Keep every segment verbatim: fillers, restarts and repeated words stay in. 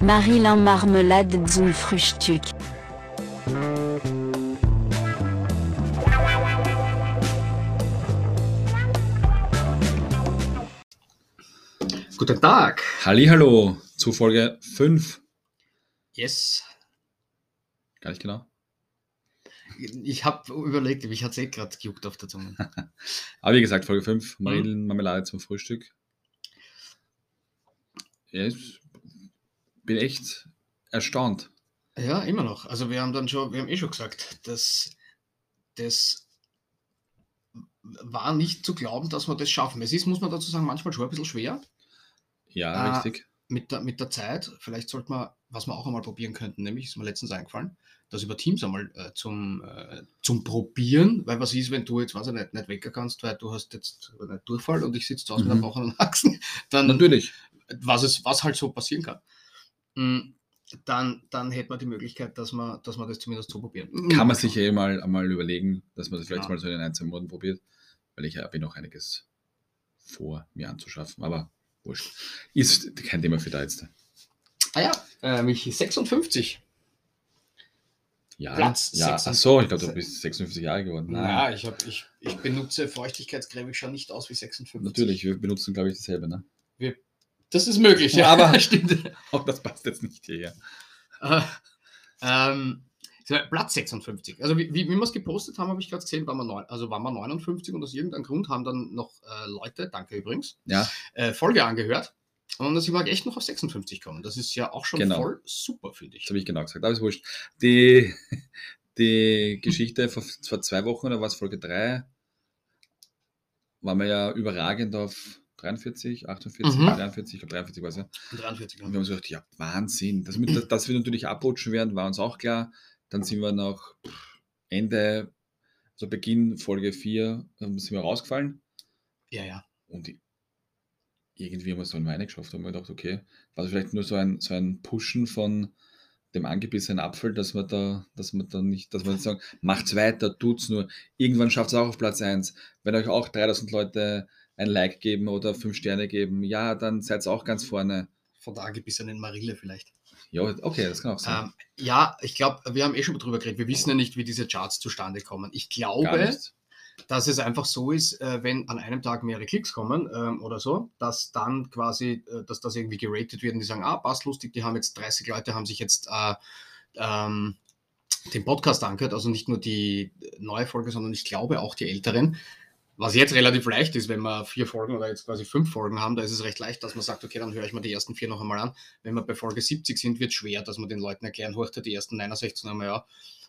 Marilyn Marmelade zum Frühstück. Guten Tag. Hallihallo zu Folge fünf. Yes. Gar nicht genau. Ich habe überlegt, mich hat es eh gerade gejuckt auf der Zunge. Aber wie gesagt, Folge fünf, Marillenmarmelade zum Frühstück. Ja, ich bin echt erstaunt. Ja, immer noch. Also wir haben dann schon, wir haben eh schon gesagt, dass das war nicht zu glauben, dass wir das schaffen. Es ist, muss man dazu sagen, manchmal schon ein bisschen schwer. Ja, Äh, richtig. Mit der, mit der Zeit, vielleicht sollte man, was wir auch einmal probieren könnten, nämlich ist mir letztens eingefallen, das über Teams einmal äh, zum, äh, zum Probieren, weil was ist, wenn du jetzt, weiß ich nicht, nicht wecken kannst, weil du hast jetzt nicht Durchfall und ich sitze zu Hause Mhm. mit einem gebrochenen Achsen, dann, Natürlich. was, es, was halt so passieren kann, mm, dann, dann hätte man die Möglichkeit, dass man, dass man das zumindest so probieren. Kann man sich eh mal einmal überlegen, dass man das vielleicht Ja. mal so in ein, zwei Monaten probiert, weil ich habe noch einiges vor, mir anzuschaffen, aber wurscht. Ist kein Thema für da jetzt. Ah ja, äh, mich sechsundfünfzig. Ja, Platz ja. sechs. Ach so, ich glaube, du bist sechsundfünfzig Jahre geworden. Nein. Ja, ich, hab, ich, ich benutze Feuchtigkeitscreme, ich schaue nicht aus wie sechsundfünfzig. Natürlich, wir benutzen, glaube ich, dasselbe, ne? Wir, das ist möglich, ja. Aber- stimmt. Auch das passt jetzt nicht hierher. Äh, ähm, so, Platz sechsundfünfzig. Also wie, wie, wie wir es gepostet haben, habe ich gerade gesehen, waren wir, neun, also waren wir neunundfünfzig und aus irgendeinem Grund haben dann noch äh, Leute, danke übrigens, Ja, äh, Folge angehört. Und dann sind wir echt noch auf sechsundfünfzig kommen. Das ist ja auch schon Genau. voll super, finde ich. das habe ich genau gesagt, aber ist wurscht. Die, die Geschichte vor, vor zwei Wochen, oder war es Folge drei, waren wir ja überragend auf dreiundvierzig, achtundvierzig, Mhm. dreiundvierzig, ich glaube dreiundvierzig war es ja. dreiundvierzig. Und wir haben uns gedacht, ja, Wahnsinn. Dass wir, dass wir natürlich abrutschen werden, war uns auch klar. Dann sind wir noch Ende, also Beginn Folge vier, ähm, sind wir rausgefallen. Ja, ja. Und irgendwie haben wir es so in Weine geschafft. Da haben wir gedacht, okay, war das vielleicht nur so ein, so ein Pushen von dem angebissenen Apfel, dass wir da, dass wir da nicht, dass wir nicht sagen, macht's weiter, tut's nur. Irgendwann schafft es auch auf Platz eins. Wenn euch auch dreitausend Leute ein Like geben oder fünf Sterne geben, ja, dann seid ihr auch ganz vorne. Von der angebissenen Marille vielleicht. Ja, okay, das kann auch sein. Ähm, ja, ich glaube, wir haben eh schon drüber geredet. Wir wissen ja nicht, wie diese Charts zustande kommen. Ich Gar glaube, nicht. dass es einfach so ist, äh, wenn an einem Tag mehrere Klicks kommen ähm, oder so, dass dann quasi, äh, dass das irgendwie geratet wird und die sagen, ah, passt lustig, die haben jetzt dreißig Leute, haben sich jetzt äh, ähm, den Podcast angehört, also nicht nur die neue Folge, sondern ich glaube auch die älteren. Was jetzt relativ leicht ist, wenn wir vier Folgen oder jetzt quasi fünf Folgen haben, da ist es recht leicht, dass man sagt, okay, dann höre ich mir die ersten vier noch einmal an. Wenn wir bei Folge siebzig sind, wird es schwer, dass man den Leuten erklären, horcht die ersten neunundsechzig einmal, ja.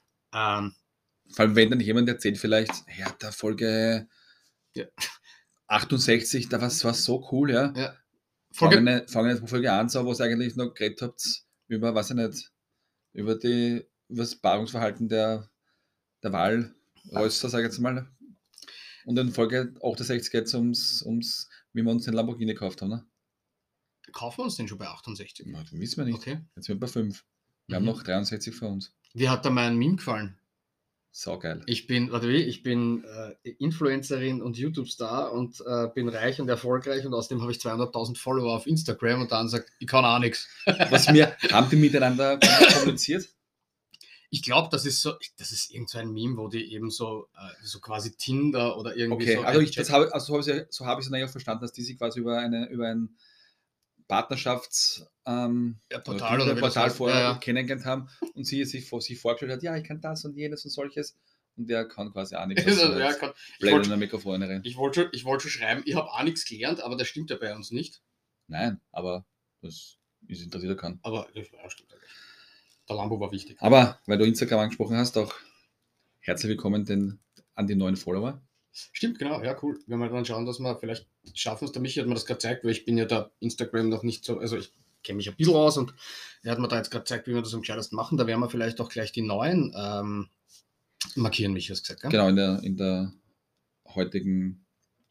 Ähm, Vor allem, wenn dann jemand erzählt vielleicht, ja, der Folge Ja. achtundsechzig, da war es so cool, ja. ja. Fangen Folge, wir fangen jetzt bei Folge an, so, wo ihr eigentlich noch geredet habt über, weiß ich nicht, über, die, über das Paarungsverhalten der, der Wahlröster, sage ich jetzt mal. Und in Folge achtundsechzig geht es ums, ums, wie wir uns den Lamborghini gekauft haben. Ne? kaufen wir uns den schon bei achtundsechzig? Na, das wissen wir nicht. Okay. Jetzt sind wir bei fünf. Wir Mhm. haben noch dreiundsechzig vor uns. Wie hat da mein Meme gefallen? Saugeil. Ich bin, warte wie, ich bin äh, Influencerin und YouTube-Star und äh, bin reich und erfolgreich und außerdem habe ich zweihunderttausend Follower auf Instagram und dann sagt, ich kann auch nichts. Was mir, haben die miteinander kommuniziert? Ich glaube, das ist so, das ist irgend so ein Meme, wo die eben so, äh, so quasi Tinder oder irgendwie Okay, so. also, ich, das habe, also so habe ich es ja, so habe ich es dann ja verstanden, dass die sich quasi über, eine, über ein Partnerschafts- ähm, Ja, Portal oder wie das Portal heißt. vorher Ja, ja. kennengelernt haben und sie sich, vor, sich vorgestellt hat, ja, ich kann das und jenes und solches und der kann quasi auch nichts. Also, ja, kann, ich Blöd in wollte der Mikrofon rein. ich wollt schon, ich wollt schon schreiben, ich habe auch nichts gelernt, aber das stimmt ja bei uns nicht. Nein, aber das ist interessiert kann. Aber das ja, stimmt ja nicht. Der Lambo war wichtig. Aber weil du Instagram angesprochen hast, auch herzlich willkommen den, an die neuen Follower. Stimmt, genau, ja, cool. Wenn wir dann schauen, dass wir vielleicht schaffen es, der Michi hat mir das gerade gezeigt, weil ich bin ja da Instagram noch nicht so, also ich kenne mich ein bisschen aus und er hat mir da jetzt gerade gezeigt, wie wir das am gescheitesten machen. Da werden wir vielleicht auch gleich die neuen ähm, markieren, Michi, hast du gesagt, gell? Genau, in der, in der heutigen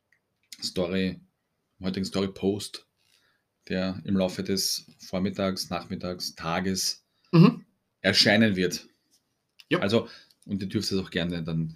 Story, im heutigen Story-Post, der im Laufe des Vormittags, Nachmittags, Tages Mhm. erscheinen wird. Ja. Also, und ihr dürft es auch gerne dann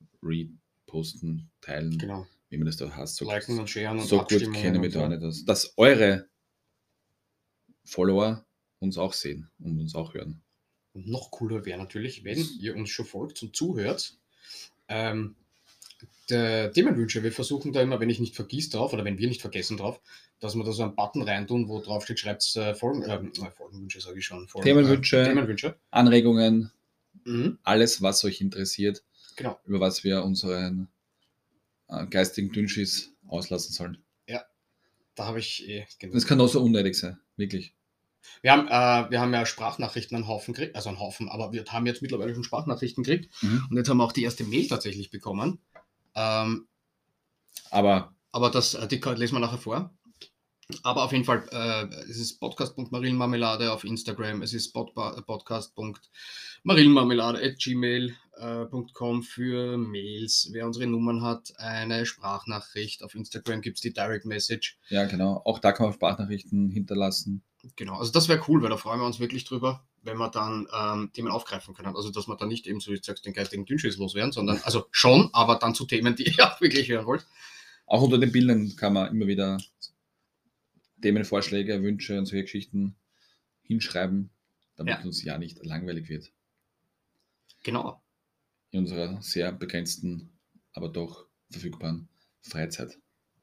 reposten, teilen, Genau. wie man das da heißt. So, Liken und sharen und so gut Abstimmungen kenne ich und mich so. da nicht aus. Dass eure Follower uns auch sehen und uns auch hören. Und noch cooler wäre natürlich, wenn ihr uns schon folgt und zuhört. Ähm, der Themenwünsche, wir versuchen da immer, wenn ich nicht vergiss drauf oder wenn wir nicht vergessen drauf, dass wir da so einen Button reintun, wo drauf steht, schreibt äh, Folgen, äh, Folgenwünsche, sage ich schon. Folgen, Themenwünsche, äh, Themenwünsche. Anregungen, Mhm. alles, was euch interessiert, Genau. über was wir unseren äh, geistigen Dünnschiss auslassen sollen. Ja, da habe ich eh genau. Das kann auch so unnötig sein, wirklich. Wir haben, äh, wir haben ja Sprachnachrichten einen Haufen gekriegt, also einen Haufen, aber wir haben jetzt mittlerweile schon Sprachnachrichten gekriegt Mhm. und jetzt haben wir auch die erste Mail tatsächlich bekommen. Ähm, Aber aber das, äh, die lesen wir nachher vor. Aber auf jeden Fall, äh, es ist podcast punkt marillenmarmelade auf Instagram, es ist podcast punkt marillenmarmelade at gmail punkt com für Mails. Wer unsere Nummern hat, eine Sprachnachricht. Auf Instagram gibt es die Direct Message. ja, genau, auch da kann man Sprachnachrichten hinterlassen. Genau, also das wäre cool, weil da freuen wir uns wirklich drüber, wenn wir dann ähm, Themen aufgreifen können. Also dass wir dann nicht eben, so wie du sagst, den geistigen Dünnschiss loswerden, sondern, also schon, aber dann zu Themen, die ihr auch wirklich hören wollt. Auch unter den Bildern kann man immer wieder Themenvorschläge, Wünsche und solche Geschichten hinschreiben, damit Ja. uns ja nicht langweilig wird. Genau. In unserer sehr begrenzten, aber doch verfügbaren Freizeit.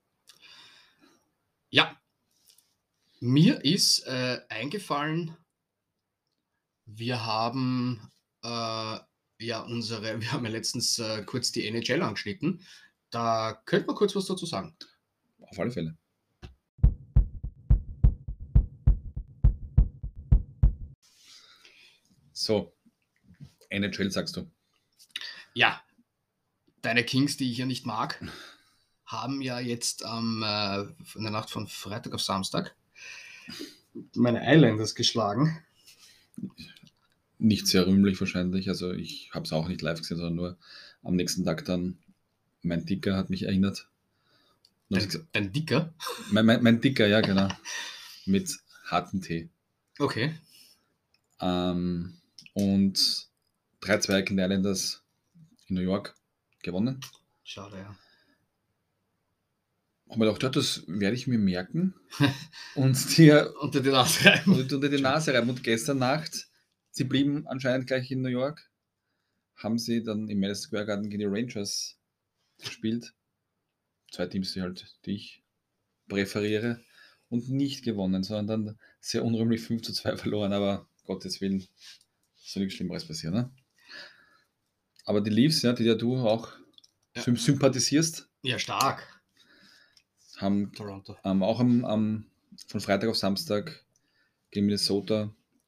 Ja. Mir ist äh, eingefallen, wir haben äh, ja unsere, wir haben ja letztens äh, kurz die N H L angeschnitten. Da könnte man kurz was dazu sagen. Auf alle Fälle. So, N H L sagst du. Ja, deine Kings, die ich ja nicht mag, haben ja jetzt am äh, in der Nacht von Freitag auf Samstag meine Islanders geschlagen. Nicht sehr rühmlich wahrscheinlich, also ich habe es auch nicht live gesehen, sondern nur am nächsten Tag dann, mein Dicker hat mich erinnert. Und Dein, gesagt, dein Dicker? mein, mein, mein Dicker, ja genau, mit hartem Tee. Okay. Ähm, und drei zwei gegen die Islanders in New York gewonnen. Schade, ja. Haben wir gedacht, ja, das werde ich mir merken und dir Unter die Nase reiben. und unter die Nase reiben. Und gestern Nacht, sie blieben anscheinend gleich in New York, haben sie dann im Madison Square Garden gegen die Rangers gespielt. Zwei Teams, die halt, die ich präferiere, und nicht gewonnen, sondern dann sehr unrühmlich fünf zu zwei verloren, aber Gottes Willen, soll nichts Schlimmeres passieren, ne? Aber die Leafs, ja, die ja du auch Ja. sym- sympathisierst, Ja, stark. haben Toronto. ähm, auch am, am, von Freitag auf Samstag gegen Minnesota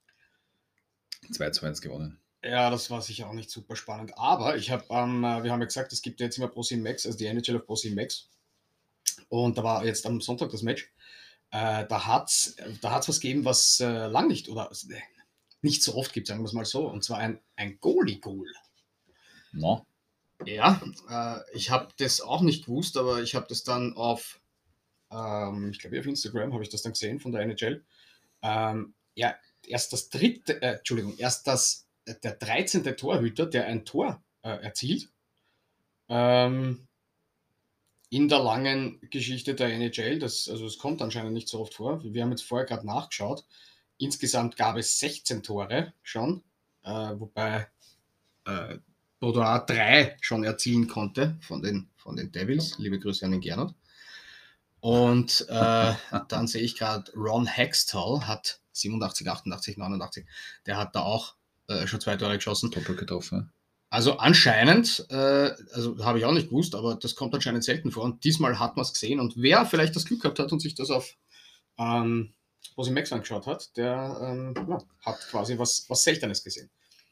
zwei zu eins gewonnen. Ja, das war sicher auch nicht super spannend. Aber ich habe, ähm, äh, wir haben ja gesagt, es gibt ja jetzt immer ProSieben Max, also die N H L auf ProSieben Max. Und da war jetzt am Sonntag das Match. Äh, da hat es da hat's was gegeben, was äh, lang nicht oder äh, nicht so oft gibt, sagen wir es mal so. Und zwar ein, ein Goalie-Goal. No. Ja, äh, ich habe das auch nicht gewusst, aber ich habe das dann auf, ähm, ich glaube auf Instagram habe ich das dann gesehen von der N H L. Ähm, ja, erst das dritte, äh, Entschuldigung, erst das, äh, der dreizehnte Torhüter, der ein Tor äh, erzielt, ähm, in der langen Geschichte der N H L. Das, also es kommt anscheinend nicht so oft vor. Wir haben jetzt vorher gerade nachgeschaut. Insgesamt gab es sechzehn Tore schon, äh, wobei äh, Baudouin drei schon erzielen konnte von den, von den Devils. Liebe Grüße an den Gernot. Und äh, dann sehe ich gerade, Ron Hextall hat siebenundachtzig, achtundachtzig, neunundachtzig. Der hat da auch äh, schon zwei Tore geschossen. Doppelt getroffen. Also anscheinend, äh, also habe ich auch nicht gewusst, aber das kommt anscheinend selten vor. Und diesmal hat man es gesehen. Und wer vielleicht das Glück gehabt hat und sich das auf ähm, ProSieben Max angeschaut hat, der ähm, ja, hat quasi was, was Seltenes gesehen.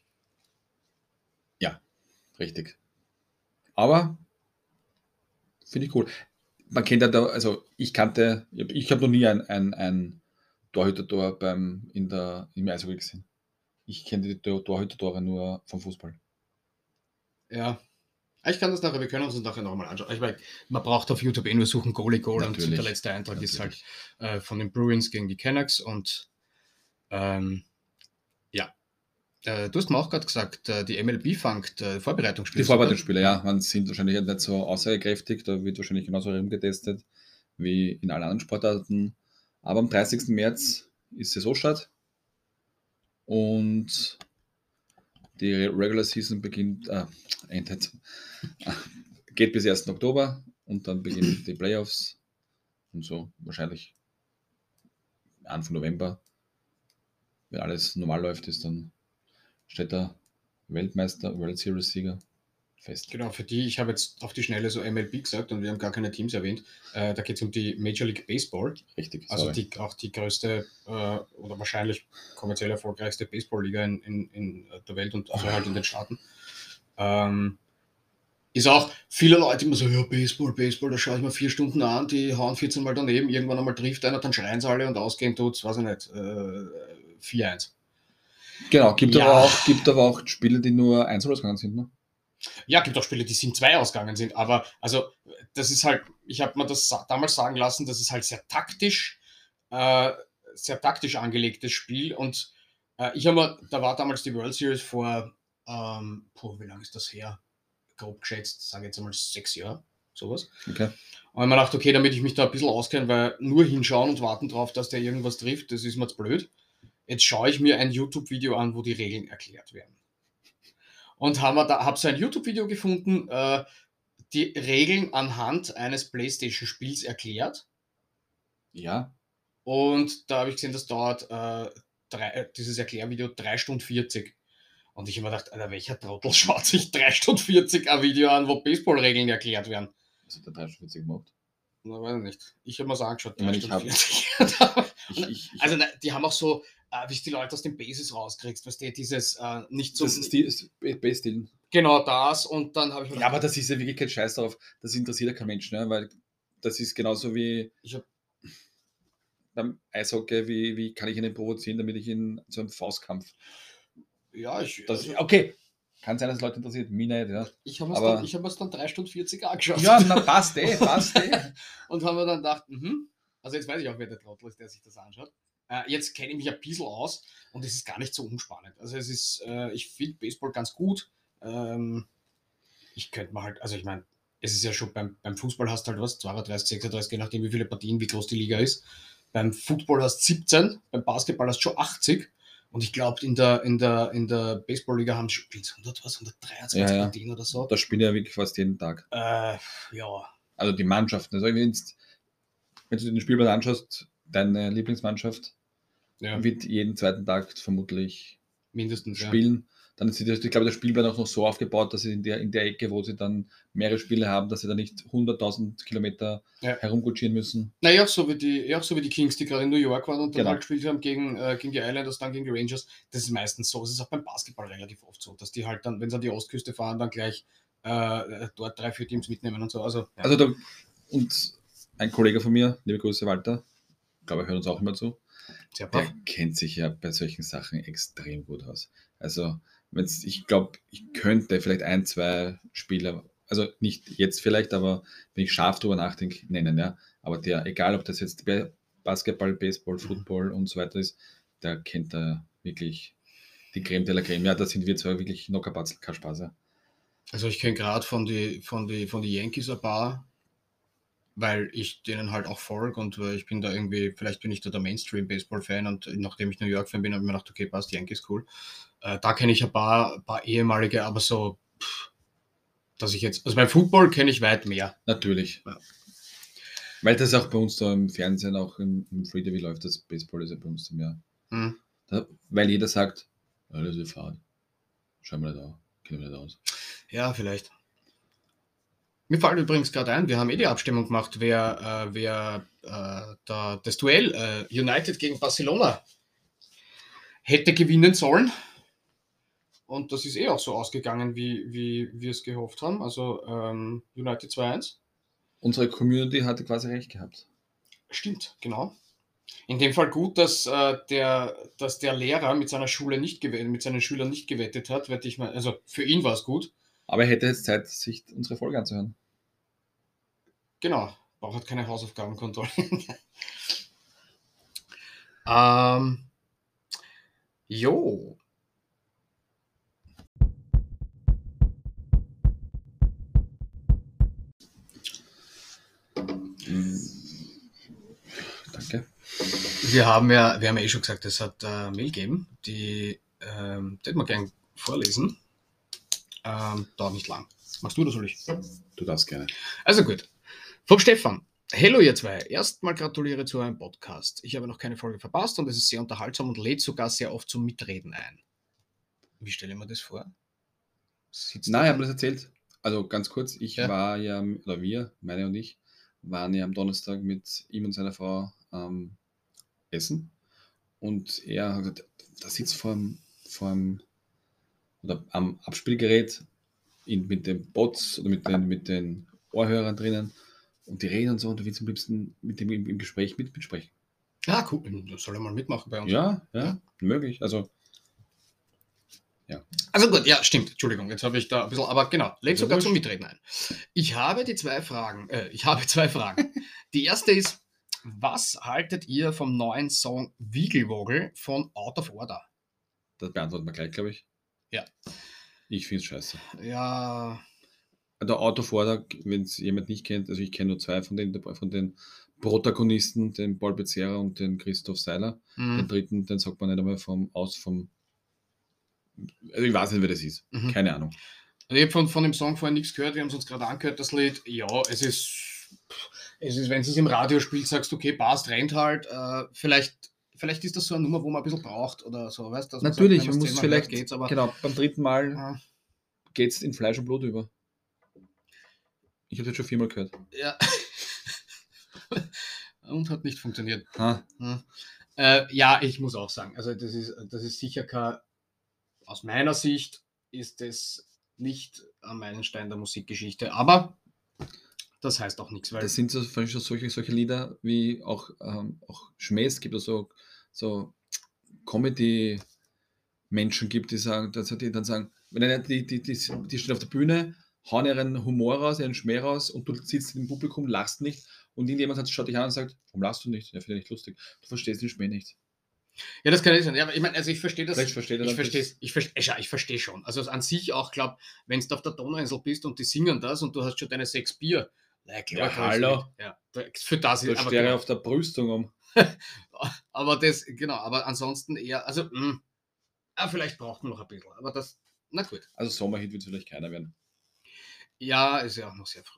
Ja, richtig. Aber finde ich cool. Man kennt ja da, also ich kannte, ich habe noch nie ein, ein, ein Torhüter-Tor beim, in der, im Eishockey gesehen. Ich kenne die Tor- Torhüter-Tore nur vom Fußball. Ja. Ich kann das nachher, wir können uns das nachher nochmal anschauen. Ich meine, man braucht auf YouTube eh nur suchen Goalie Goal und Natürlich. der letzte Eintrag ist halt Natürlich. äh, von den Bruins gegen die Canucks und ähm, ja. Äh, du hast mir auch gerade gesagt, äh, die M L B fangt äh, Vorbereitungsspiele. Die Vorbereitungsspiele, ja, man sind wahrscheinlich nicht so aussagekräftig, da wird wahrscheinlich genauso rumgetestet wie in allen anderen Sportarten. Aber am dreißigsten März ist Saisonstart und die Regular Season beginnt, äh, endet, geht bis ersten Oktober und dann beginnen die Playoffs und so wahrscheinlich Anfang November, wenn alles normal läuft, ist dann steht der Weltmeister, World Series Sieger fest. Genau, für die, ich habe jetzt auf die Schnelle so M L B gesagt und wir haben gar keine Teams erwähnt. Äh, da geht es um die Major League Baseball. Richtig, Also sorry. die, auch die größte äh, oder wahrscheinlich kommerziell erfolgreichste Baseballliga in, in, in der Welt und also halt in den Staaten. Ähm, ist auch viele Leute immer so, ja, Baseball, Baseball, da schaue ich mir vier Stunden an, die hauen vierzehn Mal daneben, irgendwann einmal trifft einer, dann schreien sie alle und ausgehen tut's, weiß ich nicht, äh, vier eins. Genau, gibt, Ja. aber auch, gibt aber auch Spiele, die nur eins ausgegangen sind, ne? Ja, gibt auch Spiele, die sieben zwei ausgegangen sind, aber also das ist halt, ich habe mir das sa- damals sagen lassen, das ist halt sehr taktisch, äh, sehr taktisch angelegtes Spiel und äh, ich habe mir, da war damals die World Series vor, ähm, puh, wie lange ist das her? Grob geschätzt, sage ich jetzt einmal sechs Jahre, sowas. Okay. Und ich mir gedacht, okay, damit ich mich da ein bisschen auskenne, weil nur hinschauen und warten drauf, dass der irgendwas trifft, das ist mir zu blöd. Jetzt schaue ich mir ein YouTube-Video an, wo die Regeln erklärt werden. Und habe da, hab so ein YouTube-Video gefunden, äh, die Regeln anhand eines PlayStation-Spiels erklärt. Ja. Und da habe ich gesehen, das dauert äh, drei, äh, dieses Erklärvideo drei Stunden vierzig. Und ich habe mir gedacht, Alter, welcher Trottel schaut sich drei Stunden vierzig ein Video an, wo Baseball-Regeln erklärt werden? Was hat der drei Stunden vierzig gemacht? Na, weiß ich nicht. Ich habe mir so angeschaut, Ich meine, drei ich Stunden hab- vierzig. Ich, Und, ich, ich, also, ne, die haben auch so, äh, wie du die Leute aus den Bases rauskriegst, weißt du, dieses äh, nicht so. das ist die ist Base-Stil. Genau das. Und dann habe ich mir Ja, aber das ist ja wirklich kein Scheiß drauf. Das interessiert ja kein Mensch, ne? Weil das ist genauso wie ich hab, beim Eishockey, wie, wie kann ich ihn provozieren, damit ich ihn zu einem Faustkampf. ja, ich, Das, also, okay, kann sein, dass Leute interessiert, mich nicht, ja. ich habe mir aber- dann, ich hab mir's dann drei Stunden vierzig angeschaut. Ja, na, passt eh, passt eh. Und haben wir dann gedacht, mhm. Also jetzt weiß ich auch, wer der Trottel ist, der sich das anschaut. Äh, jetzt kenne ich mich ein bisschen aus und es ist gar nicht so unspannend. Also es ist, äh, ich finde Baseball ganz gut. Ähm, ich könnte mal halt, also ich meine, es ist ja schon beim, beim Fußball hast du halt was, zweiunddreißig, sechsunddreißig, je nachdem wie viele Partien, wie groß die Liga ist. Beim Football hast du siebzehn, beim Basketball hast du schon achtzig. Und ich glaube, in der, in der, in der Baseball-Liga haben sie hundert, was, hundertdreiundzwanzig Ja, ja. Partien oder so. Das spielen ja wirklich fast jeden Tag. Äh, ja, Also die Mannschaften. Also wenn, wenn du den Spielplan anschaust, deine Lieblingsmannschaft ja, wird jeden zweiten Tag vermutlich mindestens. Ja. spielen. Dann ist, ich glaube, der Spielplan auch noch so aufgebaut, dass sie in der, in der Ecke, wo sie dann mehrere Spiele haben, dass sie dann nicht hunderttausend Kilometer Ja. herumkutschieren müssen. Naja, auch so wie die, ja, auch so wie die Kings, die gerade in New York waren und dann Genau. halt gespielt haben gegen, äh, gegen die Islanders, dann gegen die Rangers. Das ist meistens so. Es ist auch beim Basketball relativ oft so, dass die halt dann, wenn sie an die Ostküste fahren, dann gleich äh, dort drei, vier Teams mitnehmen und so. Also, ja. Also da, und ein Kollege von mir, liebe Grüße Walter, ich glaube, er hört uns auch immer zu, Sehr der brav. kennt sich ja bei solchen Sachen extrem gut aus. Also wenn's, ich glaube, ich könnte vielleicht ein, zwei Spieler, also nicht jetzt vielleicht, aber wenn ich scharf drüber nachdenke, nennen, ja. Aber der, egal ob das jetzt Basketball, Baseball, Football und so weiter ist, der kennt da wirklich die Creme de la Creme. Ja, da sind wir zwar wirklich Nockerbatzel, kein Spaß. Ja. Also ich kenne gerade von die, von, die, von die Yankees ein paar, weil ich denen halt auch folge und äh, ich bin da irgendwie, vielleicht bin ich da der Mainstream-Baseball-Fan und nachdem ich New York-Fan bin, habe ich mir gedacht, okay, passt, Yankees cool. Äh, da kenne ich ein paar, paar ehemalige, aber so, pff, dass ich jetzt, also beim Football kenne ich weit mehr. Natürlich. Ja. Weil das auch bei uns da im Fernsehen, auch im, im Free T V läuft, das Baseball ist ja bei uns mehr. Hm. Da, weil jeder sagt, ja, das ist Fahrt. Schauen wir nicht aus. Kennen wir nicht aus. Ja, vielleicht. Mir fällt übrigens gerade ein, wir haben eh die Abstimmung gemacht, wer, äh, wer äh, da, das Duell äh, United gegen Barcelona hätte gewinnen sollen. Und das ist eh auch so ausgegangen, wie, wie wir es gehofft haben. Also ähm, United zwei eins. Unsere Community hatte quasi recht gehabt. Stimmt, genau. In dem Fall gut, dass, äh, der, dass der Lehrer mit seiner Schule nicht gewettet, mit seinen Schülern nicht gewettet hat, wette ich mal. Also für ihn war es gut. Aber er hätte jetzt Zeit, sich unsere Folge anzuhören. Genau, braucht keine Hausaufgaben kontrollieren. ähm, jo. Danke. Okay. Wir haben ja, wir haben ja eh schon gesagt, es hat äh, Mail gegeben, die ähm, die hätten wir gerne vorlesen. Ähm, dauert nicht lang. Machst du oder soll ich? Du darfst gerne. Also gut. Vom Stefan. Hello ihr zwei. Erstmal gratuliere zu eurem Podcast. Ich habe noch keine Folge verpasst und es ist sehr unterhaltsam und lädt sogar sehr oft zum Mitreden ein. Wie stelle ich mir das vor? Sitzt Nein, da ich habe dann- das erzählt. Also ganz kurz, ich Ja. war ja, oder wir, meine und ich, waren ja am Donnerstag mit ihm und seiner Frau ähm, essen. Und er hat gesagt, da sitzt vor dem, vor dem oder am Abspielgerät in, mit den Bots oder mit den, mit den Ohrhörern drinnen und die reden und so und du willst am liebsten mit dem im, im Gespräch mit, mitsprechen. Ah, cool. Das soll er mal mitmachen bei uns. Ja, ja, Ja. möglich. Also, Also gut, ja, stimmt. Entschuldigung, jetzt habe ich da ein bisschen, aber genau, lädt Also sogar wurscht. zum Mitreden ein. Ich habe die zwei Fragen, äh, ich habe zwei Fragen. Die erste ist, was haltet ihr vom neuen Song Wiegelwogel von Out of Order? das beantworten wir gleich, glaube ich. Ja. Ich finde es scheiße. Ja, Der Autofahrer, wenn es jemand nicht kennt, also ich kenne nur zwei von den, von den Protagonisten, den Paul Becerra und den Christoph Seiler. Den mhm. dritten, den sagt man nicht einmal vom, aus vom. Also ich weiß nicht, wer das ist. Mhm. Keine Ahnung. Also ich habe von, von dem Song vorher nichts gehört, wir haben es uns gerade angehört, das Lied. Ja, es ist, es ist, wenn du es im Radio spielst, sagst du, okay, passt, rennt halt. Äh, vielleicht, vielleicht ist das so eine Nummer, wo man ein bisschen braucht oder so, weißt du? dass man sagt, Natürlich, wenn man man's muss zehnmal vielleicht, hört, geht's, aber genau, beim dritten Mal äh, geht es in Fleisch und Blut über. Ich habe das schon viermal gehört. ja. Und hat nicht funktioniert. Ha, Hm. Äh, ja, ich muss auch sagen, also das ist, das ist sicher kein, aus meiner Sicht ist es nicht ein Meilenstein der Musikgeschichte, aber das heißt auch nichts, weil das sind so, schon solche, solche Lieder wie auch, ähm, auch Schmähs gibt, also so Comedy-Menschen gibt, die sagen, dass die dann sagen, wenn die, die, die, die stehen auf der Bühne, hauen ihren Humor raus, ihren Schmäh raus und du sitzt im Publikum, lachst nicht und irgendjemand hat, schaut dich an und sagt, warum lachst du nicht? Ja, finde ich nicht lustig. Du verstehst den Schmäh nicht. ja, das kann ich sein. Ja, aber ich meine, also ich verstehe das. Vielleicht versteht er Ich dann verstehe das. ich verstehe, ja, ich verstehe schon. Also an sich auch, glaube, wenn du auf der Donauinsel bist und die singen das und du hast schon deine sechs Bier. Na klar, Ja, kann ich's hallo. mit. Ja, da- für das Da ist aber, stehe ich genau, auf der Brüstung um. aber das, genau, aber ansonsten eher, also, mh, ah, vielleicht braucht man noch ein bisschen, aber das, na gut. Also Sommerhit wird es vielleicht keiner werden. Ja, ist ja auch noch sehr früh.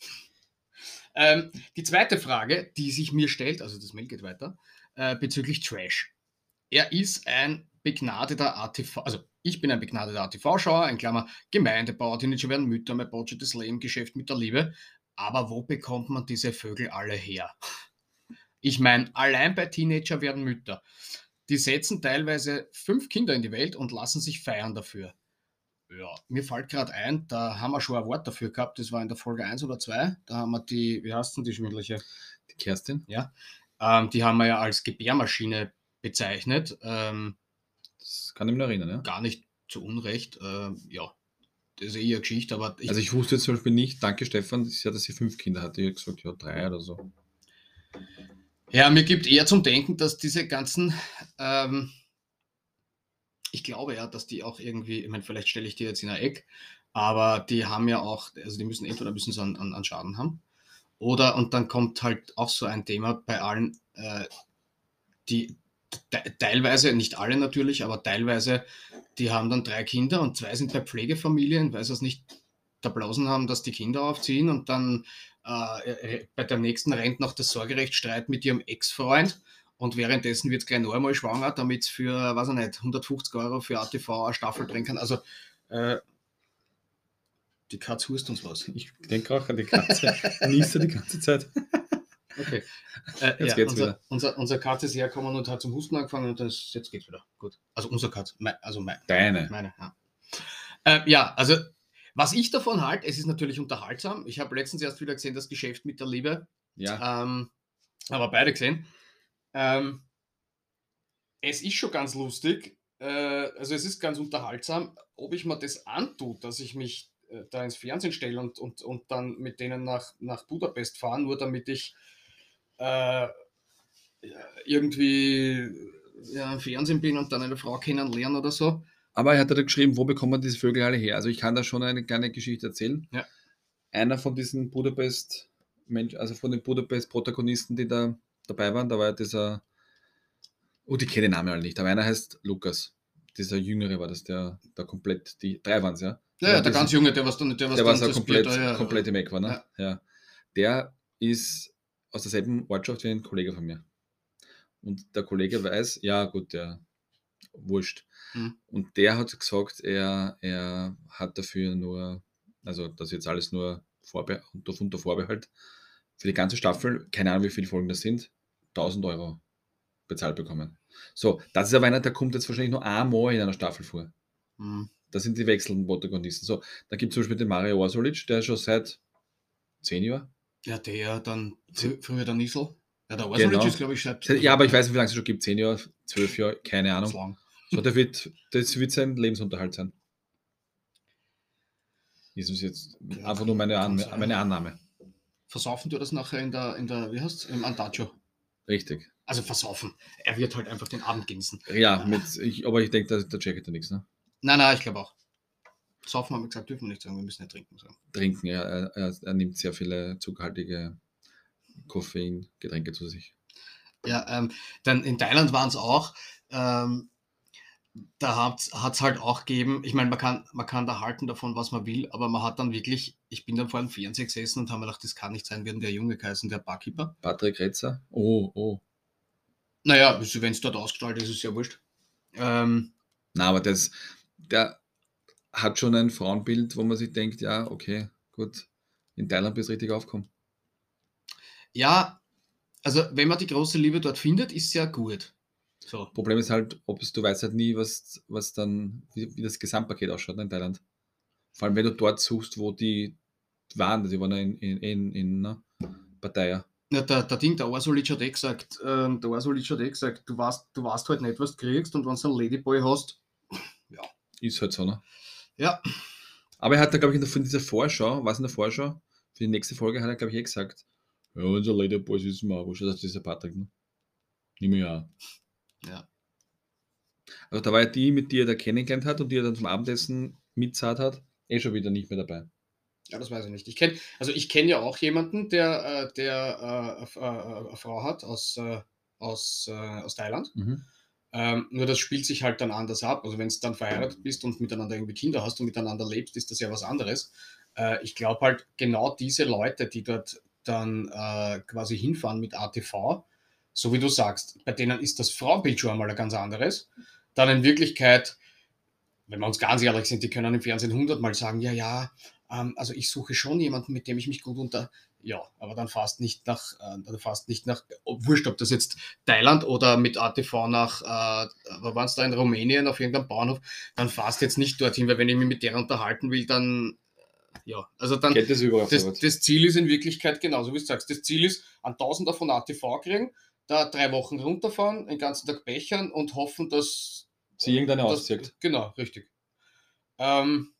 Ähm, die zweite Frage, die sich mir stellt, also das Mail geht weiter, äh, bezüglich Trash. Er ist ein begnadeter A T V, also ich bin ein begnadeter A T V-Schauer, ein Klammer Gemeindebauer, Teenager werden Mütter, mein botchetes Leben, Geschäft mit der Liebe. Aber wo bekommt man diese Vögel alle her? Ich meine, allein bei Teenager werden Mütter. Die setzen teilweise fünf Kinder in die Welt und lassen sich feiern dafür. Ja, mir fällt gerade ein, da haben wir schon ein Wort dafür gehabt, das war in der Folge eins oder zwei. Da haben wir die, wie heißt denn die schwindliche? Die Kerstin? Ja, ähm, die haben wir ja als Gebärmaschine bezeichnet. Ähm, Das kann ich mich noch erinnern, ja. gar nicht zu Unrecht. Ähm, ja, das ist eh ihre Geschichte, aber ich, Also ich wusste jetzt zum Beispiel nicht, danke Stefan, dass sie, dass sie fünf Kinder hatte. Ich habe gesagt, ja, drei oder so. ja, mir gibt eher zum Denken, dass diese ganzen, ähm, ich glaube ja, dass die auch irgendwie, ich meine, vielleicht stelle ich die jetzt in ein Eck, aber die haben ja auch, also die müssen entweder müssen sie einen, einen, einen Schaden haben, oder, und dann kommt halt auch so ein Thema bei allen, äh, die te- teilweise, nicht alle natürlich, aber teilweise, die haben dann drei Kinder und zwei sind bei Pflegefamilien, weil sie es nicht der Blasen haben, dass die Kinder aufziehen und dann äh, bei der nächsten rennt noch das Sorgerechtsstreit mit ihrem Ex-Freund und währenddessen wird es gleich noch einmal schwanger, damit es für, weiß ich nicht, hundertfünfzig Euro für A T V eine Staffel drehen kann. Also äh, die Katz hust uns was. Ich denke auch an die Katze. Nieste die ganze Zeit. Okay. Äh, Jetzt ja, geht's unser, wieder. Unser, unser Katz ist hergekommen und hat zum Husten angefangen und das, jetzt geht's wieder. Gut. Also unser Katz, mein, also mein, Deine. meine, ja. Äh, ja, also was ich davon halte, es ist natürlich unterhaltsam. Ich habe letztens erst wieder gesehen, das Geschäft mit der Liebe. Ja. Ähm, aber beide gesehen. Ähm, es ist schon ganz lustig. Äh, also es ist ganz unterhaltsam. Ob ich mir das antue, dass ich mich äh, da ins Fernsehen stelle und, und, und dann mit denen nach, nach Budapest fahre, nur damit ich äh, irgendwie ja, im Fernsehen bin und dann eine Frau kennenlernen oder so. Aber er hat da geschrieben, wo bekommen diese Vögel alle her? Also ich kann da schon eine kleine Geschichte erzählen. Ja. Einer von diesen Budapest, Mensch, also von den Budapest-Protagonisten, die da dabei waren. Da war ja dieser, oh, die kenne den Namen alle nicht, aber einer heißt Lukas. Dieser Jüngere war das, der da komplett, die drei waren es, ja? Ja, ja, der ganz Junge, der was dann, der was Der dann war so das komplett, Bier da, ja, komplett im Eck war, ne? ja. Ja. Der ist aus derselben Ortschaft wie ein Kollege von mir. Und der Kollege weiß, ja gut, der wurscht. Hm. Und der hat gesagt, er, er hat dafür nur, also das ist jetzt alles nur Vorbe unter, unter Vorbehalt, für die ganze Staffel, keine Ahnung wie viele Folgen das sind, tausend Euro bezahlt bekommen. So, das ist aber einer, der kommt jetzt wahrscheinlich nur einmal in einer Staffel vor. Hm. Das sind die wechselnden Protagonisten. So, da gibt es zum Beispiel den Mario Orsulic, der ist schon seit zehn Jahren. Ja, der dann, frü früher der Nisel. Ja, der Genau. Orsulic ist, glaube ich, seit... Ja, aber ich weiß nicht, wie lange es schon gibt. Zehn Jahre, zwölf Jahre, keine ganz Ahnung. lang. So, der wird, das wird sein Lebensunterhalt sein. Ist es jetzt Ja, einfach nur meine, kann An sein. meine Annahme. Versaufen du das nachher in der, in der wie heißt im Antacho? Richtig. Also versaufen. Er wird halt einfach den Abend genießen. Ja, mit, ich, aber ich denke, da, da checkt er nichts. Ne? Nein, nein, ich glaube auch. Saufen haben wir gesagt, dürfen wir nicht sagen, wir müssen nicht trinken sagen. Trinken, ja, er, er, er nimmt sehr viele zuckerhaltige Koffeingetränke zu sich. Ja, ähm, dann in Thailand waren es auch, ähm, da hat es halt auch gegeben, ich meine, man kann, man kann da halten davon, was man will, aber man hat dann wirklich, ich bin dann vor dem Fernseher gesessen und habe mir gedacht, das kann nicht sein, werden der Junge geheißen, der Barkeeper. Patrick Retzer? Oh, oh. Naja, wenn es dort ausgestaltet ist, ist es ja wurscht. Ähm, Na, aber das, der hat schon ein Frauenbild, wo man sich denkt, ja, okay, gut, in Thailand bist du richtig aufgekommen. ja, also wenn man die große Liebe dort findet, ist ja gut. So. Problem ist halt, ob es, du weißt halt nie, was, was dann, wie, wie das Gesamtpaket ausschaut ne, in Thailand. Vor allem, wenn du dort suchst, wo die waren, die waren ja in, in, in, in ne, Pattaya. Ja, der, der Ding, der Orsulic hat eh gesagt, ähm, der Orsulic hat eh gesagt, du weißt, du weißt halt nicht, was du kriegst und wenn du einen Ladyboy hast, ja. Ist halt so, ne? Ja. Aber er hat da, glaube ich, in der, von dieser Vorschau, was in der Vorschau, für die nächste Folge hat er, glaube ich, eh gesagt, ja, unser Ladyboy ist es mal, wo steht das, dieser Patrick, ne? Nimm mir ja. Ja. Also da war ja die, mit die er da kennengelernt hat und die er dann zum Abendessen mitzahlt hat, eh schon wieder nicht mehr dabei. Ja, das weiß ich nicht. Ich kenne, also ich kenne ja auch jemanden, der, äh, der äh, äh, eine Frau hat aus, äh, aus, äh, aus Thailand. Mhm. Ähm, nur das spielt sich halt dann anders ab. Also wenn du dann verheiratet bist und miteinander irgendwie Kinder hast und miteinander lebst, ist das ja was anderes. Äh, ich glaube halt genau diese Leute, die dort dann äh, quasi hinfahren mit A T V, so wie du sagst, bei denen ist das Frauenbild schon einmal ein ganz anderes. Dann in Wirklichkeit, wenn wir uns ganz ehrlich sind, die können im Fernsehen hundertmal sagen, ja, ja, ähm, also ich suche schon jemanden, mit dem ich mich gut unter... Ja, aber dann fast nicht nach, äh, dann fast nicht nach, ob, wurscht, ob das jetzt Thailand oder mit A T V nach, äh, waren es da in Rumänien auf irgendeinem Bauernhof, dann fast jetzt nicht dorthin, weil wenn ich mich mit der unterhalten will, dann, ja, also dann, Geht das überall das, vorwärts? das Ziel ist in Wirklichkeit genauso, wie du sagst, das Ziel ist, an Tausender von A T V kriegen, da drei Wochen runterfahren, den ganzen Tag bechern und hoffen, dass Sie irgendeine das, auszieht. genau, richtig. Ähm,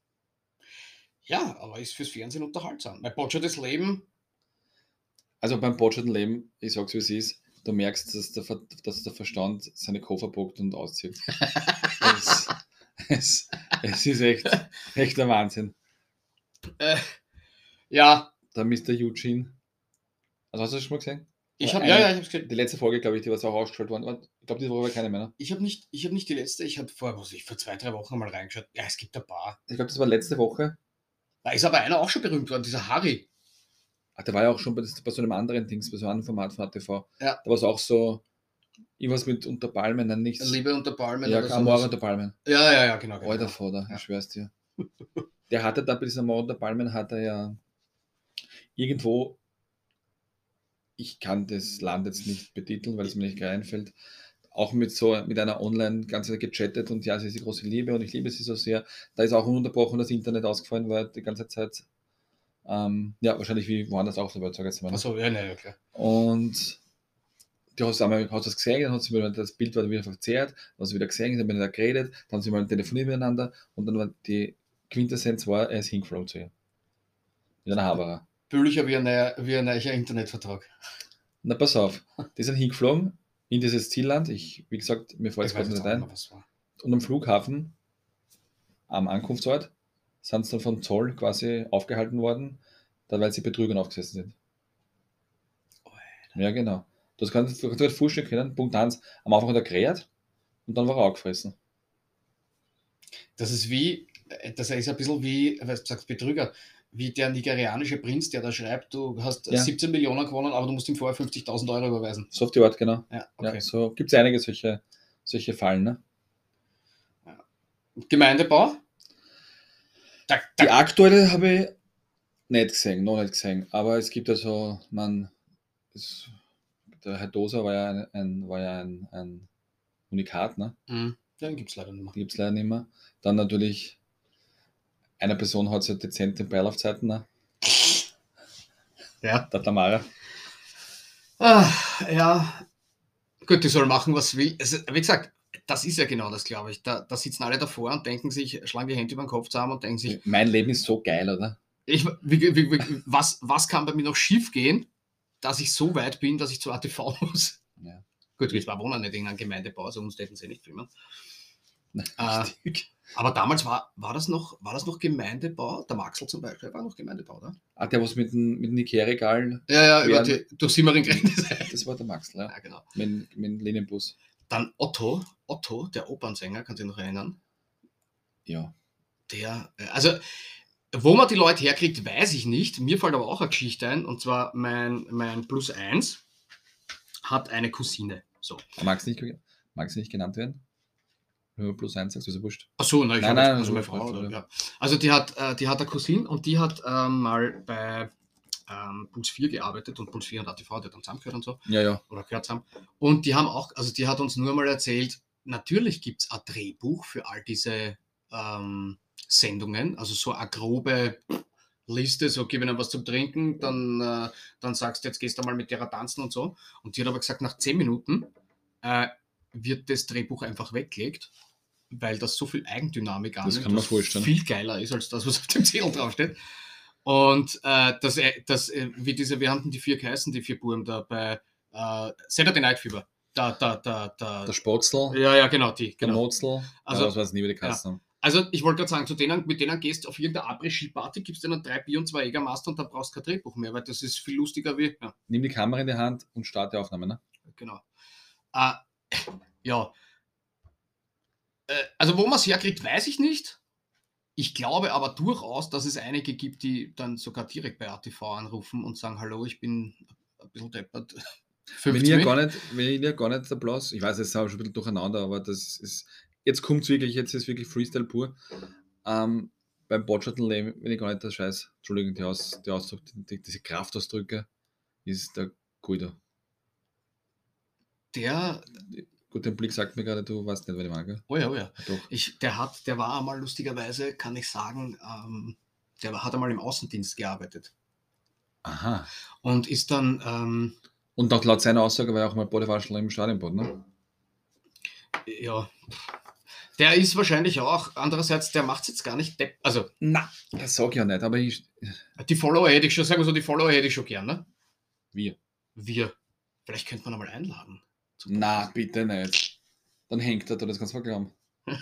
ja, aber ist fürs Fernsehen unterhaltsam. Bei Boccia das Leben, Also beim botschenden Leben, ich sag's wie es ist, du merkst, dass der, Ver dass der Verstand seine Koffer packt und auszieht. es, es, es ist echt, echt der Wahnsinn. äh, ja, Der Mister Eugene. Also hast du das schon mal gesehen? ich Oder habe, ja, eine- ja, ich habe gesehen. Die letzte Folge, glaube ich, die was auch ausgestrahlt worden war. Ich glaube, die Woche war keine mehr. Ne? Ich habe nicht, ich habe nicht die letzte, ich habe vor, was weiß ich, vor zwei, drei Wochen mal reingeschaut. Ja, es gibt ein paar. Ich glaube, das war letzte Woche. Da ist aber einer auch schon berühmt worden, dieser Harry. Ach, der war ja auch schon bei, das, bei so einem anderen Dings, bei so einem anderen Format von A T V. Ja. Da war es auch so, irgendwas mit unter Palmen, nein, nichts. Liebe unter Palmen. Ja, oder Amore sowas. unter Palmen. Ja, ja, ja, genau. genau. Alter Vater, Ja. ich schwör's dir. Der hatte da bei dieser Amore unter Palmen, hat er ja irgendwo, ich kann das Land jetzt nicht betiteln, weil es mir nicht gleich einfällt, auch mit so mit einer Online ganz gechattet und ja, sie ist die große Liebe und ich liebe sie so sehr. Da ist auch ununterbrochen das Internet ausgefallen, weil die ganze Zeit, ähm, ja, wahrscheinlich wie woanders auch, so sag jetzt mal. Achso, ja, ne, okay. Und die hast du einmal hast das gesehen, dann hat sie mir das Bild war wieder verzerrt, dann hat sie wieder gesehen, dann haben wir da geredet, dann haben sie mal telefoniert miteinander und dann war die Quintessenz war, er ist hingeflogen zu ihr. Mit einer Haberer. Bühlicher wie ein neuer, wie ein neuer Internetvertrag. Na, pass auf, die sind hingeflogen in dieses Zielland. Ich, wie gesagt, mir fällt es Ich weiß gerade jetzt nicht auch ein. nicht mehr, was war. Und am Flughafen, am Ankunftsort, sind sie dann vom Zoll quasi aufgehalten worden, da weil sie Betrügern aufgesessen sind. Ja, genau. Das kannst du kannst du dir vorstellen können. Punkt eins, am Anfang hat er gerät und dann war er angefressen. Das ist wie, äh, das ist ein bisschen wie, was du sagst, Betrüger, wie der nigerianische Prinz, der da schreibt, du hast Ja. siebzehn Millionen gewonnen, aber du musst ihm vorher fünfzigtausend Euro überweisen. So auf die Art, genau. Ja, Ja, okay. so gibt es einige solche, solche Fallen. Ne? Gemeindebau? Da, Die da, aktuelle habe ich nicht gesehen, noch nicht gesehen. Aber es gibt also, man, es, der Herr Doser war ja ein, ein, war ja ein, ein Unikat, ne? Hm, den gibt es leider nicht mehr. Die gibt es leider nicht mehr. Dann natürlich, eine Person hat so dezente Beilaufzeiten, ne? Ja. Der Tamara. Ah, ja, gut, die soll machen, was sie will. Also, wie gesagt, das ist ja genau das, glaube ich. Da, da sitzen alle davor und denken sich, schlagen die Hände über den Kopf zusammen und denken sich, Mein Leben ist so geil, oder? ich, wie, wie, wie, was, was kann bei mir noch schief gehen, dass ich so weit bin, dass ich zur A T V muss? Ja. Gut, wir wohnen nicht in einem Gemeindebau, also uns hätten sie nicht filmen. Äh, Richtig. aber damals war, war, das noch, war das noch Gemeindebau? Der Maxl zum Beispiel war noch Gemeindebau, oder? Ah, der was mit dem, mit dem Ikea-Regal, Ja, ja, über Werden- die, durch Simmering geredet. das war der Maxl, ja. Ja, genau. Mit, mit dem Linienbus. Dann Otto, Otto, der Opernsänger, kannst du dich noch erinnern? Ja. Der, äh, also, wo man die Leute herkriegt, weiß ich nicht. Mir fällt aber auch eine Geschichte ein, und zwar mein, mein Plus eins hat eine Cousine. So. Magst du nicht, magst du nicht genannt werden? Wenn du plus eins sagst, ist ja wurscht. Ach so, nein, ich Nein, habe nein, also meine so- Frau. so- Oder, ja. Also die hat, äh, die hat eine Cousine und die hat ähm, mal bei ähm, Puls vier gearbeitet, und Puls vier und A T V, die hat dann zusammengehört und so, Ja, ja. oder gehört zusammen. Und die haben auch, also die hat uns nur mal erzählt, natürlich gibt es ein Drehbuch für all diese ähm, Sendungen, also so eine grobe Liste, so gib ihnen was zum Trinken, dann, äh, dann sagst du, jetzt gehst du mal mit der tanzen und so. Und die hat aber gesagt, nach zehn Minuten äh, wird das Drehbuch einfach weggelegt, weil das so viel Eigendynamik Das annimmt, kann man was vorstellen. viel geiler ist als das, was auf dem Zettel draufsteht. Und äh, das, äh, das äh, wie diese, wir haben die vier geheißen, die vier Buben da bei äh, Saturday Night Fever. Da, da, da, da. Der Spotzel, Ja, ja, genau, die. der Genau. Mozl, Also- also, das weiß nie, wie die Kassen haben. Also ich wollte gerade sagen, zu denen, mit denen gehst du auf irgendeine Après-Ski-Party, gibst denen drei Bier und zwei Jägermaster und dann brauchst du kein Drehbuch mehr, weil das ist viel lustiger wie. Ja, Nimm die Kamera in die Hand und starte Aufnahme, ne? genau. Äh, ja. Äh, also wo man es herkriegt, weiß ich nicht. Ich glaube aber durchaus, dass es einige gibt, die dann sogar direkt bei A T V anrufen und sagen, hallo, ich bin ein bisschen deppert. Wenn Fünft ihr mich. gar nicht, wenn ihr gar nicht der Applaus, ich weiß, es ist auch schon ein bisschen durcheinander, aber das ist, jetzt kommt es wirklich, jetzt ist wirklich Freestyle pur. Ähm, beim Botschaften-Leben, wenn ich gar nicht der Scheiß, Entschuldigung, die, Aus, die Ausdruck, die, diese Kraftausdrücke, ist der Guido. Der, Gut, den Blick sagt mir gerade, du weißt nicht, wer ich mag. Gell? oh ja, oh ja. Doch. Ich, der hat, der war einmal lustigerweise, kann ich sagen, ähm, der hat einmal im Außendienst gearbeitet Aha. und ist dann, ähm, Und auch laut seiner Aussage war er auch mal Bodewaschel im Stadionbad, ne? ja, der ist wahrscheinlich auch, andererseits, der macht es jetzt gar nicht, depp, also Na, das sag ich ja nicht, aber ich. die Follower hätte ich schon, sagen wir so, die Follower hätte ich schon gern, ne? Wir. Wir, vielleicht könnte man einmal einladen. zum Na, Podcast. bitte nicht. Dann hängt er da, das kannst du mal glauben.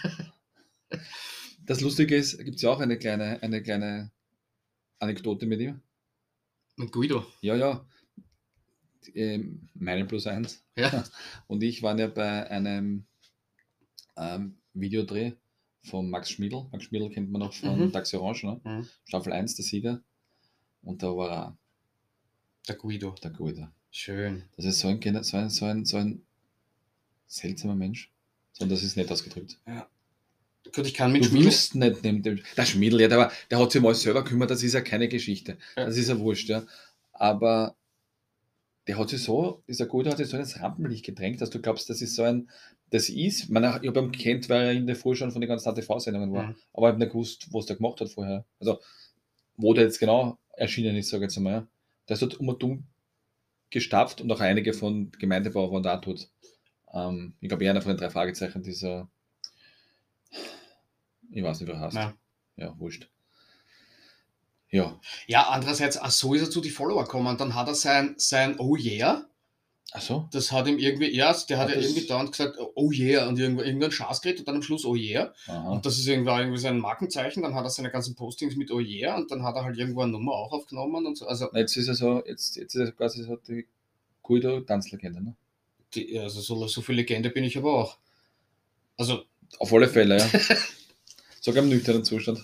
Das Lustige ist, gibt es ja auch eine kleine, eine kleine Anekdote mit ihm. Mit Guido, Ja, ja. Ähm, meine plus eins. ja. Und ich waren ja bei einem ähm, Videodreh von Max Schmiedl. Max Schmiedl kennt man noch von Mhm. Taxi Orange, ne? Mhm. Staffel eins, der Sieger. Und da war er, Der Guido, der Guido. schön. Das ist so ein, Gen- so ein, so ein, so ein seltsamer Mensch. So, das ist nicht ausgedrückt. Gut, ich kann mit Du Schmiedl, willst nicht neben dem. Der Schmiedl, ja, der, war, der hat sich mal selber gekümmert, das ist ja keine Geschichte. Ja. Das ist ja wurscht, ja. Aber der hat sich so, dieser Gute hat sich so ins Rampenlicht gedrängt, dass du glaubst, das ist so ein, das ist, man, ich habe ihn kennt, weil er in der Früh schon von den ganzen A T V-Sendungen war. Mhm. Aber ich habe nicht gewusst, was der gemacht hat vorher. Also, wo der jetzt genau erschienen ist, sage ich jetzt einmal. Ja. Der ist dort um und um gestapft und auch einige von Gemeindebau waren da tot. Ähm, ich glaube, einer von den drei Fragezeichen, dieser, ich weiß nicht, wer er heißt. Ja. Ja, wurscht. Ja. Ja, andererseits, ach, so ist er zu die Follower gekommen. Dann hat er sein, sein Oh yeah, Ach so? das hat ihm irgendwie, ja, der hat Ah, ja das- irgendwie dauernd gesagt, Oh yeah, und irgendwo, irgendein Schaß geredet und dann am Schluss Oh yeah. Aha. Und das ist irgendwie, war irgendwie sein Markenzeichen. Dann hat er seine ganzen Postings mit Oh yeah und dann hat er halt irgendwo eine Nummer auch aufgenommen und so. Also, Jetzt ist er so, jetzt, jetzt ist er quasi so die Guido, Tanzlegende, ne? Die, also so, so viel Legende bin ich aber auch. Also, Auf alle Fälle, ja. Sogar im nüchternen Zustand.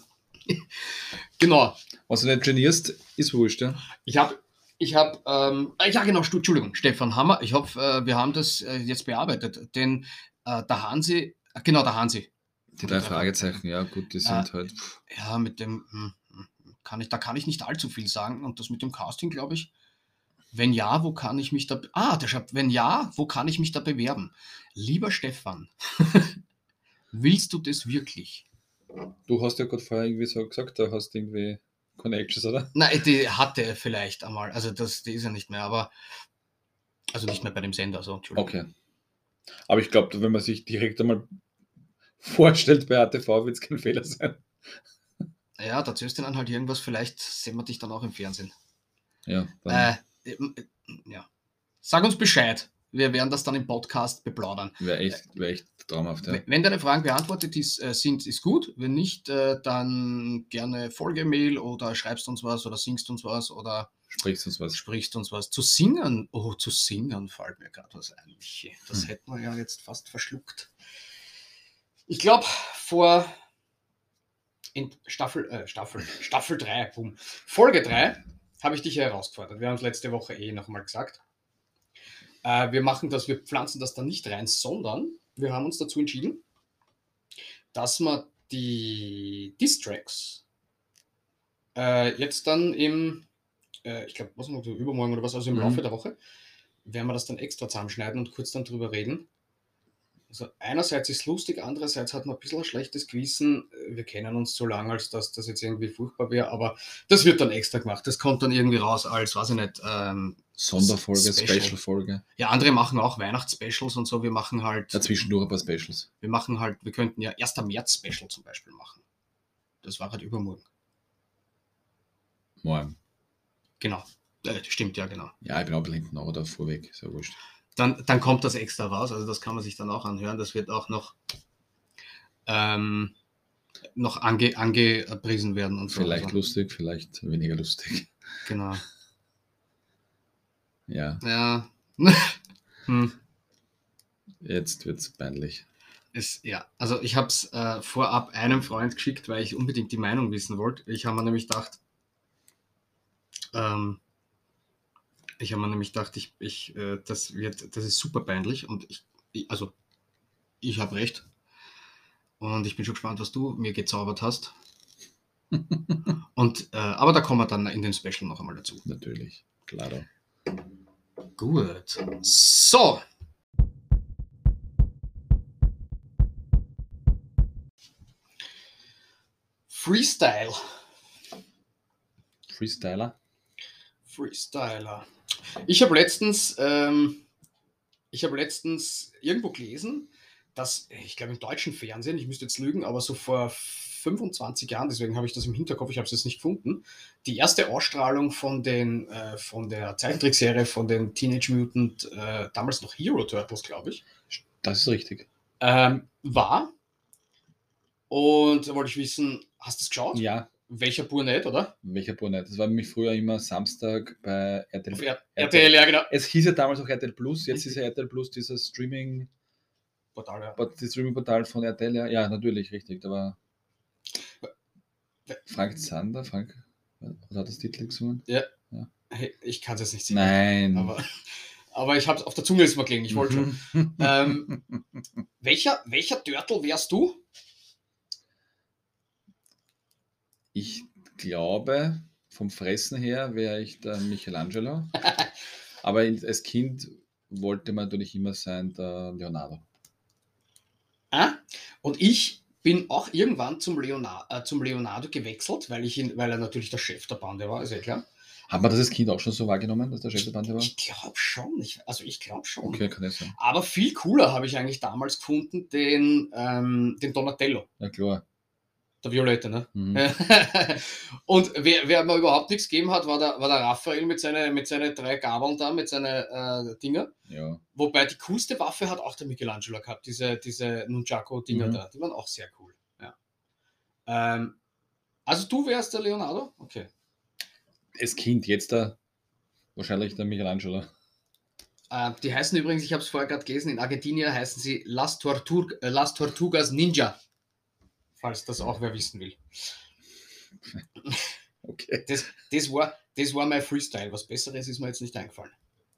genau. Was du nicht trainierst, ist wurscht, ja. Ich habe, ich habe, ähm, äh, ja genau, Stu- Entschuldigung, Stefan Hammer. Ich hoffe, äh, wir haben das äh, jetzt bearbeitet. Den, äh, der Hansi, äh, genau, der Hansi. Die drei Fragezeichen, ja gut, die sind halt... pff, Ja, mit dem, hm, hm, kann ich, da kann ich nicht allzu viel sagen. Und das mit dem Casting, glaube ich. Wenn ja, wo kann ich mich da, be- ah, der schreibt, wenn ja, wo kann ich mich da bewerben? Lieber Stefan, willst du das wirklich? Du hast ja gerade vorher irgendwie so gesagt, da hast du irgendwie Connections, oder? Nein, die hatte er vielleicht einmal. Also das, die ist ja nicht mehr, aber also nicht mehr bei dem Sender, so, Entschuldigung. Okay. Aber ich glaube, wenn man sich direkt einmal vorstellt bei A T V, wird es kein Fehler sein. Ja, da erzählst du dann halt irgendwas, vielleicht sehen wir dich dann auch im Fernsehen. Ja, dann Äh, äh, ja. Sag uns Bescheid. Wir werden das dann im Podcast beplaudern. wäre echt, wär echt traumhaft, ja. Wenn- Wenn deine Fragen beantwortet ist, äh, sind, ist gut. Wenn nicht, äh, dann gerne Folgemail oder schreibst uns was oder singst uns was oder Sprichst uns was. sprichst uns was. Zu singen, oh, zu singen fällt mir gerade was ein, Michi. Das Hm. hätten wir ja jetzt fast verschluckt. Ich glaube, vor in Staffel, äh, Staffel, Staffel drei, boom, Folge drei habe ich dich ja herausgefordert. Wir haben es letzte Woche eh nochmal gesagt. Äh, wir machen das, wir pflanzen das dann nicht rein, sondern wir haben uns dazu entschieden, dass wir die Distracks äh, jetzt dann im, äh, ich glaube, was noch, übermorgen oder was, also im Mhm. Laufe der Woche, werden wir das dann extra zusammenschneiden und kurz dann drüber reden. Also einerseits ist es lustig, andererseits hat man ein bisschen ein schlechtes Gewissen. Wir kennen uns so lange, als dass das jetzt irgendwie furchtbar wäre, aber das wird dann extra gemacht. Das kommt dann irgendwie raus als, weiß ich nicht, ähm, Sonderfolge, Special. Special-Folge. ja, andere machen auch Weihnachtsspecials und so. Wir machen halt, Dazwischendurch ein paar Specials. wir machen halt, wir könnten ja erster März-Special zum Beispiel machen. Das war halt übermorgen. Morgen. Genau. Äh, stimmt, ja, genau. Ja, ich bin auch ein bisschen hinten nach oder vorweg, ist ja wurscht. Dann, dann kommt das extra raus, also das kann man sich dann auch anhören. Das wird auch noch, ähm, noch ange, angepriesen werden und so. Vielleicht also, lustig, vielleicht weniger lustig. Genau. Ja, Ja. hm. jetzt wird's peinlich. Es, ja, also ich habe es äh, vorab einem Freund geschickt, weil ich unbedingt die Meinung wissen wollte. Ich habe mir nämlich gedacht, ähm, ich habe mir nämlich gedacht, ich, ich, äh, das wird, das ist super peinlich und ich, ich also ich habe recht. Und ich bin schon gespannt, was du mir gezaubert hast. Und, äh, aber da kommen wir dann in dem Special noch einmal dazu. Natürlich, klar. Gut. So. Freestyle. Freestyler. Freestyler. Ich habe letztens, ähm, ich habe letztens irgendwo gelesen, dass, ich glaube im deutschen Fernsehen, ich müsste jetzt lügen, aber so vor fünfundzwanzig Jahren, deswegen habe ich das im Hinterkopf, ich habe es jetzt nicht gefunden, die erste Ausstrahlung von, den, äh, von der Zeichentrickserie von den Teenage Mutant, äh, damals noch Hero Turtles, glaube ich, Das ist richtig. ähm, war. Und da wollte ich wissen, hast du es geschaut? Ja, Welcher pur nicht, oder? welcher Bonnet? Das war nämlich früher immer Samstag bei Auf R T L. R- RTL, ja genau. Es hieß ja damals auch R T L Plus, jetzt ist ja R T L Plus dieses Streaming, Portal, ja. das Streaming-Portal von R T L. Ja, ja, natürlich, richtig. Da war Frank Zander, Frank, oder hat das Titel gesungen? Hey, ich kann es jetzt nicht sehen. Nein. Aber, aber ich habe es auf der Zunge ist mir gelegen, ich wollte schon. Mhm. Ähm, welcher, welcher Turtle wärst du? Ich glaube, vom Fressen her wäre ich der Michelangelo. Aber in- als Kind wollte man natürlich immer sein der Leonardo. Ah? Und ich bin auch irgendwann zum, Leonardo, äh, zum Leonardo gewechselt, weil, ich ihn, weil er natürlich der Chef der Bande war, ist ja klar. Hat man das als Kind auch schon so wahrgenommen, dass der Chef der Bande war? Ich glaube schon. Ich, also ich glaube schon. Okay, kann ich sein. Aber viel cooler habe ich eigentlich damals gefunden, den, ähm, den Donatello, Ja, klar. der Violette, ne? Mhm. Und wer, wer mir überhaupt nichts gegeben hat, war der, war der Raphael mit seinen mit seine drei Gabeln da, mit seinen äh, Dinger. Ja. Wobei die coolste Waffe hat auch der Michelangelo gehabt, diese, diese Nunchaku-Dinger Mhm. da. Die waren auch sehr cool. Ja. Ähm, also du wärst der Leonardo? Okay. Als Kind, jetzt der, wahrscheinlich der Michelangelo. Äh, die heißen übrigens, ich habe es vorher gerade gelesen, in Argentinien heißen sie Las, Tortur äh, Las Tortugas Ninja. Falls das auch wer wissen will. Okay. Das, das, war, das war mein Freestyle. Was Besseres ist mir jetzt nicht eingefallen.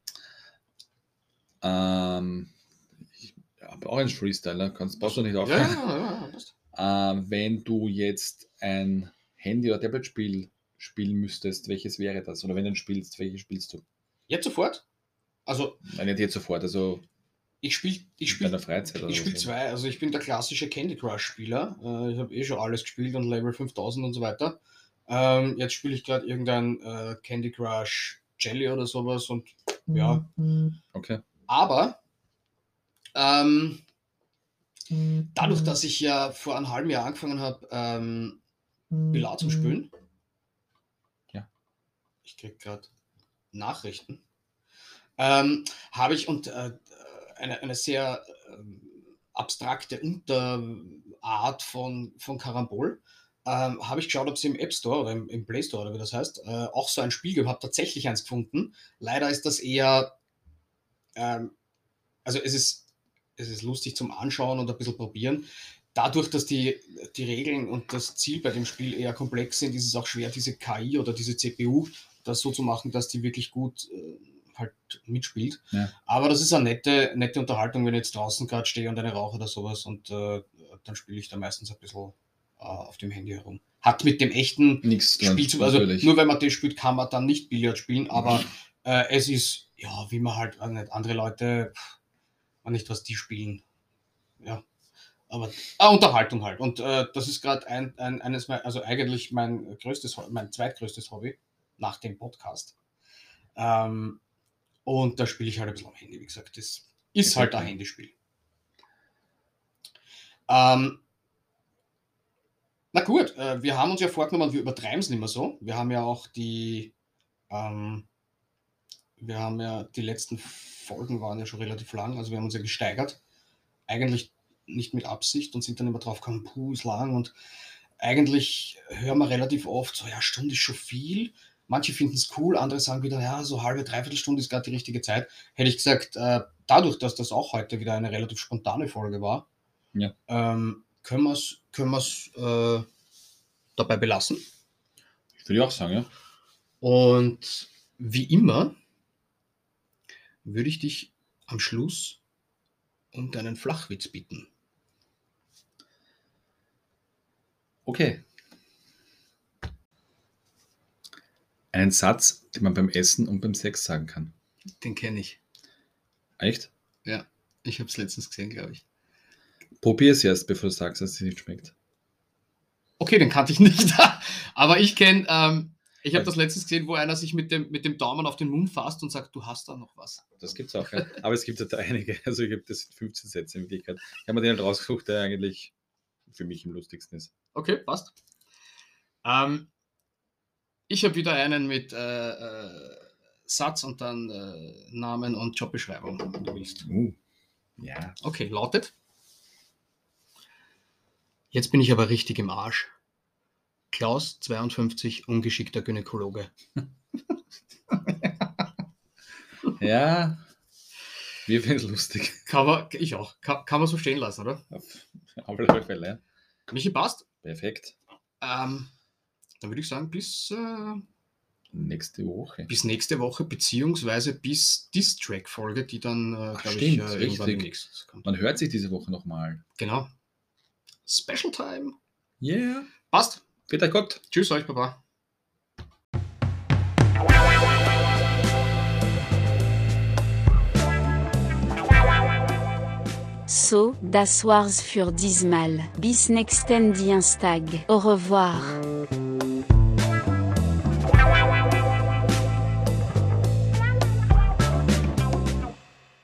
Ähm, ich habe auch einen Freestyler, kannst brauchst du nicht Ja, aufhören. ja, ja, passt. Ähm, wenn du jetzt ein Handy- oder Tablet-Spiel spielen müsstest, welches wäre das? Oder wenn du spielst, welches spielst du? Jetzt sofort? Also, Nein, nicht jetzt sofort, also ich spiele ich in spiel, deiner Freizeit oder ich spiel was? zwei. Also, ich bin der klassische Candy Crush-Spieler. Äh, ich habe eh schon alles gespielt und Level fünftausend und so weiter. Ähm, jetzt spiele ich gerade irgendein äh, Candy Crush Jelly oder sowas und ja. Okay. Aber ähm, dadurch, dass ich ja vor einem halben Jahr angefangen habe, ähm, Billard zu spielen, Ja. ich kriege gerade Nachrichten, ähm, habe ich und äh, eine, eine sehr ähm, abstrakte Unterart von, von Karambol, ähm, habe ich geschaut, ob es im App Store oder im, im Play Store oder wie das heißt, äh, auch so ein Spiel gibt, habe tatsächlich eins gefunden. Leider ist das eher, ähm, also es ist, es ist lustig zum Anschauen und ein bisschen probieren. Dadurch, dass die, die Regeln und das Ziel bei dem Spiel eher komplex sind, ist es auch schwer, diese K I oder diese C P U das so zu machen, dass die wirklich gut äh, halt mitspielt. Ja. Aber das ist eine nette, nette Unterhaltung, wenn ich jetzt draußen gerade stehe und eine rauche oder sowas und äh, dann spiele ich da meistens ein bisschen äh, auf dem Handy herum. Hat mit dem echten Nichts Spiel zu, also natürlich. nur wenn man das spielt, kann man dann nicht Billard spielen, aber äh, es ist, ja, wie man halt, äh, nicht andere Leute, pff, nicht was die spielen. Ja. Aber ah, Unterhaltung halt. Und äh, das ist gerade ein, ein, eines meiner, also eigentlich mein größtes, mein zweitgrößtes Hobby nach dem Podcast. Ähm, und da spiele ich halt ein bisschen am Handy, wie gesagt. Das ist Okay. halt ein Handyspiel. Ähm, na gut, äh, wir haben uns ja vorgenommen, wir übertreiben es nicht mehr so. Wir haben ja auch die, ähm, wir haben ja, die letzten Folgen waren ja schon relativ lang, also wir haben uns ja gesteigert. Eigentlich nicht mit Absicht und sind dann immer drauf gekommen, puh, ist lang und eigentlich hören wir relativ oft so, ja, Stunde ist schon viel. Manche finden es cool, andere sagen wieder, ja, so halbe, dreiviertel Stunde ist gerade die richtige Zeit. Hätte ich gesagt, äh, dadurch, dass das auch heute wieder eine relativ spontane Folge war, Ja. ähm, können wir es können wir's, äh, dabei belassen. Würde ich auch sagen, ja. Und wie immer würde ich dich am Schluss um deinen Flachwitz bitten. Okay. Einen Satz, den man beim Essen und beim Sex sagen kann. Den kenne ich. Echt? Ja, ich habe es letztens gesehen, glaube ich. Probier es erst, bevor du sagst, dass es nicht schmeckt. Okay, den kannte ich nicht. Aber ich kenne, ähm, ich habe Ja. das letztens gesehen, wo einer sich mit dem, mit dem Daumen auf den Mund fasst und sagt, du hast da noch was. Das gibt es auch, ja. Aber es gibt ja da einige. Also ich habe das fünfzehn Sätze in Wirklichkeit. Ich habe mir den halt rausgesucht, der eigentlich für mich am lustigsten ist. Okay, passt. Ähm, ich habe wieder einen mit äh, äh, Satz und dann äh, Namen und Jobbeschreibung, wenn du willst. Uh, ja. Okay, lautet. Jetzt bin ich aber richtig im Arsch. Klaus, zweiundfünfzig, ungeschickter Gynäkologe. Ja, wir finden es lustig. Kann man, ich auch. Kann, kann man so stehen lassen, oder? Auf alle Fälle. Ja. Michi, passt. Perfekt. Ähm, dann würde ich sagen, bis, äh, Nächste Woche. bis nächste Woche, beziehungsweise bis Diss-Track-Folge, die dann, äh, Ach, glaube ich, stimmt, äh, irgendwann richtig. demnächst kommt. Man hört sich diese Woche nochmal. Genau. Special Time. Yeah. Passt. Bitte Gott. Tschüss euch, Baba. So, das war's für diesmal. Bis nächsten Dienstag. Au revoir.